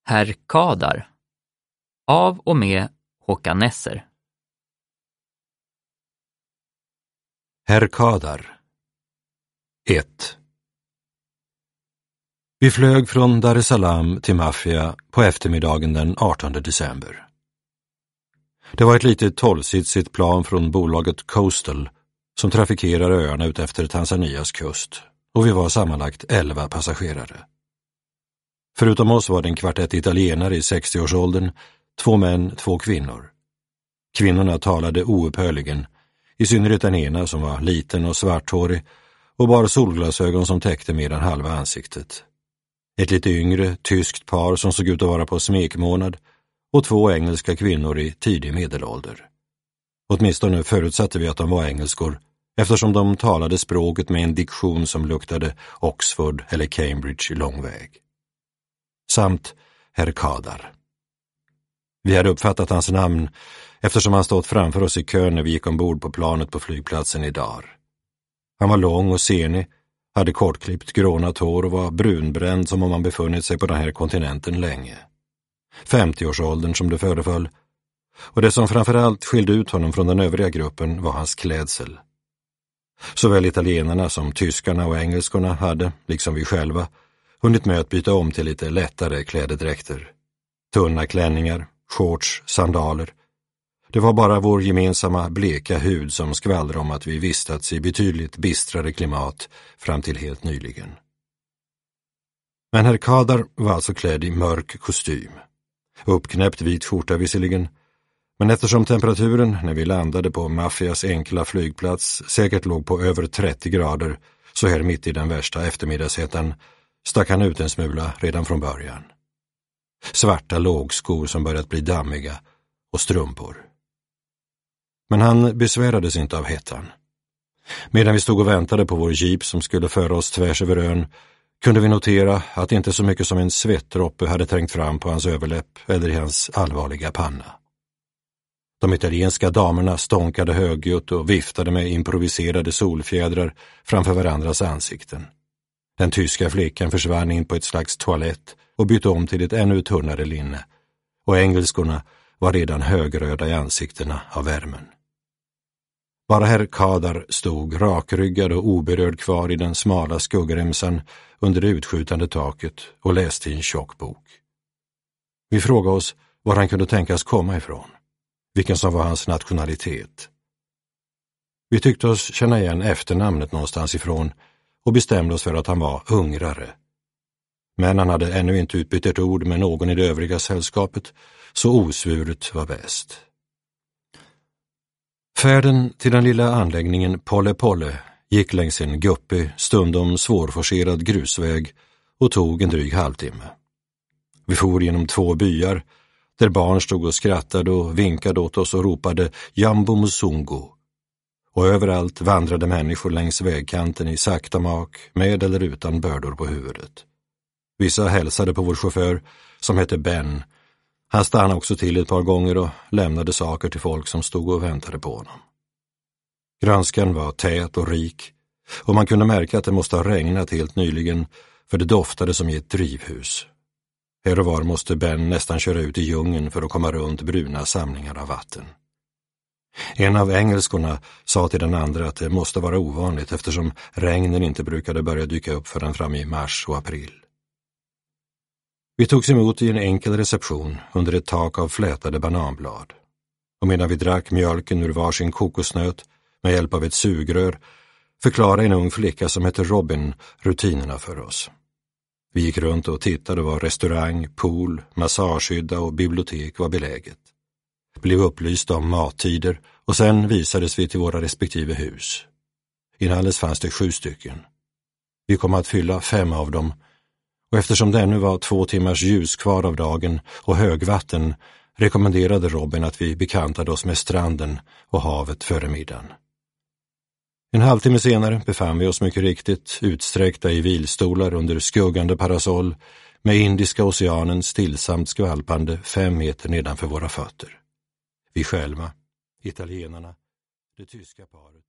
Herr Kadar av och med Håkan Nesser. Herr Kadar 1. Vi flög från Dar es Salaam till Mafia på eftermiddagen den 18 december. Det var ett litet 12-sitsigt plan från bolaget Coastal som trafikerar öarna utefter Tanzanias kust, och vi var sammanlagt 11 passagerare. Förutom oss var det en kvartett italienare i 60-årsåldern, 2 män, 2 kvinnor. Kvinnorna talade oupphörligen, i synnerhet den ena som var liten och svarthårig och bar solglasögon som täckte mer än halva ansiktet. Ett lite yngre, tyskt par som såg ut att vara på smekmånad och 2 engelska kvinnor i tidig medelålder. Åtminstone förutsatte vi att de var engelskor, eftersom de talade språket med en diktion som luktade Oxford eller Cambridge i lång väg. Samt herr Kadar. Vi hade uppfattat hans namn eftersom han stått framför oss i kön när vi gick ombord på planet på flygplatsen i Dar. Han var lång och senig, hade kortklippt grånat hår och var brunbränd som om han befunnit sig på den här kontinenten länge. 50-årsåldern som det föreföll, och det som framförallt skilde ut honom från den övriga gruppen var hans klädsel. Såväl italienarna som tyskarna och engelskorna hade, liksom vi själva, hunnit med att byta om till lite lättare klädedräkter. Tunna klänningar, shorts, sandaler. Det var bara vår gemensamma bleka hud som skvallrade om att vi vistats i betydligt bistrare klimat fram till helt nyligen. Men herr Kadar var alltså klädd i mörk kostym. Uppknäppt vit skjorta visserligen, men eftersom temperaturen när vi landade på Mafias enkla flygplats säkert låg på över 30 grader så här mitt i den värsta eftermiddagshettan stack han ut en smula redan från början. Svarta lågskor som börjat bli dammiga och strumpor. Men han besvärades inte av hettan. Medan vi stod och väntade på vår jeep som skulle föra oss tvärs över ön kunde vi notera att inte så mycket som en svettdroppe hade trängt fram på hans överläpp eller i hans allvarliga panna. De italienska damerna stånkade högljutt och viftade med improviserade solfjädrar framför varandras ansikten. Den tyska flickan försvann in på ett slags toalett och bytte om till ett ännu tunnare linne, och engelskorna var redan högröda i ansiktena av värmen. Bara herr Kadar stod rakryggad och oberörd kvar i den smala skuggremsan under det utskjutande taket och läste i en tjock bok. Vi frågade oss var han kunde tänkas komma ifrån, vilken som var hans nationalitet. Vi tyckte oss känna igen efternamnet någonstans ifrån och bestämde oss för att han var ungrare. Men han hade ännu inte utbytt ett ord med någon i det övriga sällskapet, så osvuret var bäst. Färden till den lilla anläggningen Polle Polle gick längs en guppig, stundom svårforcerad grusväg och tog en dryg halvtimme. Vi for genom 2 byar där barn stod och skrattade och vinkade åt oss och ropade Jambo Musungu. Och överallt vandrade människor längs vägkanten i sakta mak med eller utan bördor på huvudet. Vissa hälsade på vår chaufför som hette Ben. Han stannade också till ett par gånger och lämnade saker till folk som stod och väntade på honom. Grönskan var tät och rik, och man kunde märka att det måste ha regnat helt nyligen, för det doftade som i ett drivhus. Här och var måste Ben nästan köra ut i djungeln för att komma runt bruna samlingar av vatten. En av engelskorna sa till den andra att det måste vara ovanligt eftersom regnen inte brukade börja dyka upp förrän fram i mars och april. Vi togs emot i en enkel reception under ett tak av flätade bananblad. Och medan vi drack mjölken ur varsin kokosnöt med hjälp av ett sugrör förklarade en ung flicka som hette Robin rutinerna för oss. Vi gick runt och tittade var restaurang, pool, massagehydda och bibliotek var beläget. Blev upplysta om mattider och sen visades vi till våra respektive hus. Inalles fanns det 7 stycken. Vi kom att fylla 5 av dem, och eftersom det ännu var 2 timmars ljus kvar av dagen och högvatten rekommenderade Robin att vi bekantade oss med stranden och havet före middagen. En halvtimme senare befann vi oss mycket riktigt utsträckta i vilstolar under skuggande parasoll med Indiska oceanen stillsamt skvalpande 5 meter nedanför våra fötter. Vi själva, italienarna, det tyska paret